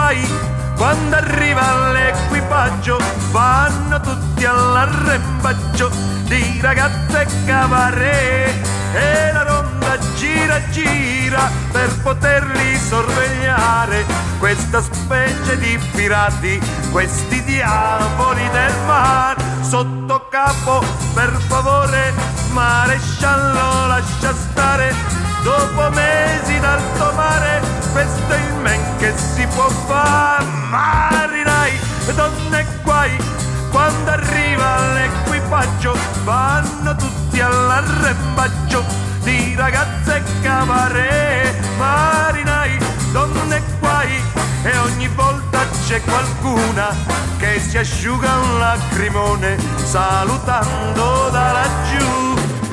guai, quando arriva l'equipaggio vanno tutti all'arrembaggio di ragazze cabaret e la ronda gira gira per poterli sorvegliare, questa specie di pirati, questi diavoli del mare. Sotto capo, per favore, maresciallo lascia stare, dopo mesi d'alto mare questo è il men che si può fare. Marinai, donne guai, quando arriva l'equipaggio vanno tutti all'arrembaggio di ragazze cabaret. Marinai, donne guai, e ogni volta c'è qualcuna che si asciuga un lacrimone salutando da laggiù.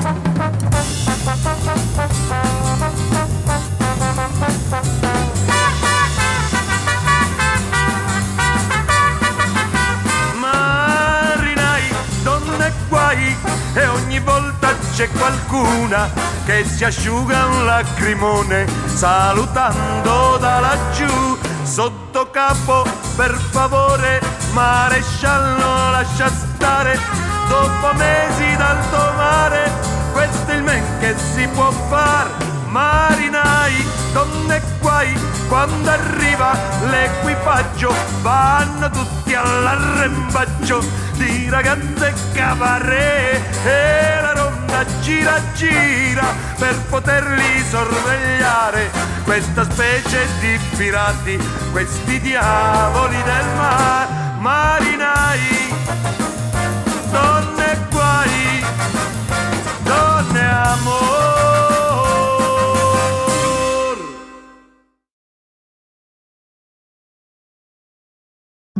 Marinai, donne guai, e ogni volta c'è qualcuna che si asciuga un lacrimone salutando da laggiù. Sotto capo, per favore, maresciallo lascia stare, dopo mesi d'alto mare questo è il men che si può far. Marinai, donne guai, quando arriva l'equipaggio vanno tutti all'arrembaggio di ragazze cabaret e la ronda gira gira per poterli sorvegliare, questa specie di pirati, questi diavoli del mare. Marinai, donne guai, donne amore.